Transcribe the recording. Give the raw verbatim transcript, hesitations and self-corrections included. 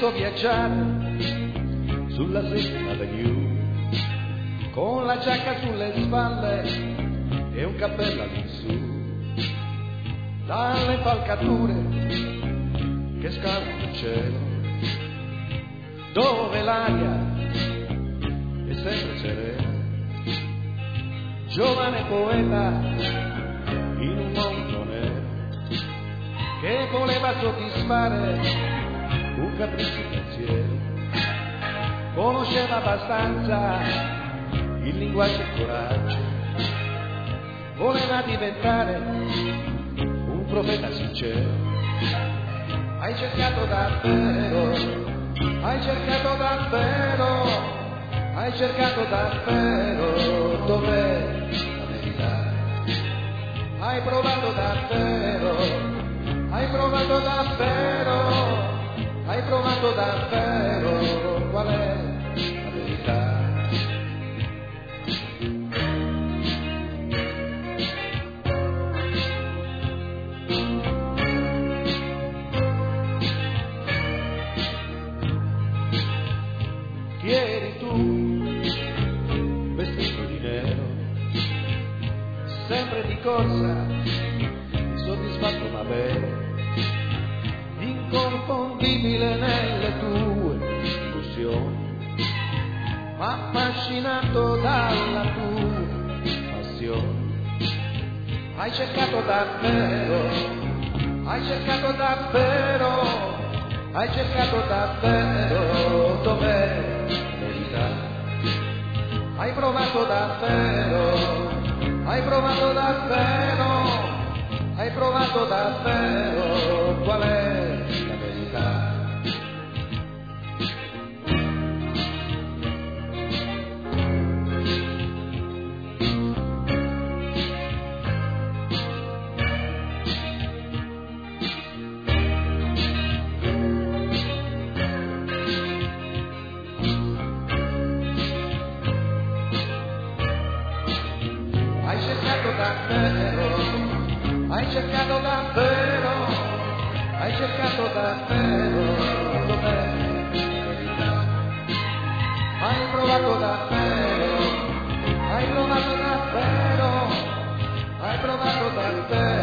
visto viaggiare sulla Sixth Avenue con la giacca sulle spalle e un cappello all'insù, dalle impalcature che scalano il cielo, dove l'aria è sempre serena, giovane poeta in un mondo nero che voleva soddisfare un capriccio pensiero, conosceva abbastanza il linguaggio e il coraggio, voleva diventare un profeta sincero. Hai cercato davvero, hai cercato davvero, hai cercato davvero, dov'è la verità? Hai provato davvero, hai provato davvero, hai provato davvero, qual è la verità? Chi eri tu, vestito di nero, sempre di corsa, insoddisfatto ma vero, inconfondibile nelle tue illusioni, ma affascinato dalla tua passione. Hai cercato davvero, hai cercato davvero, hai cercato davvero, dov'è la verità? Hai provato davvero, hai provato davvero, hai provato davvero, qual è la verità? Hai cercato davvero, hai cercato davvero, hai cercato davvero, dov'è la verità? Hai provato davvero, hai provato davvero, hai provato davvero.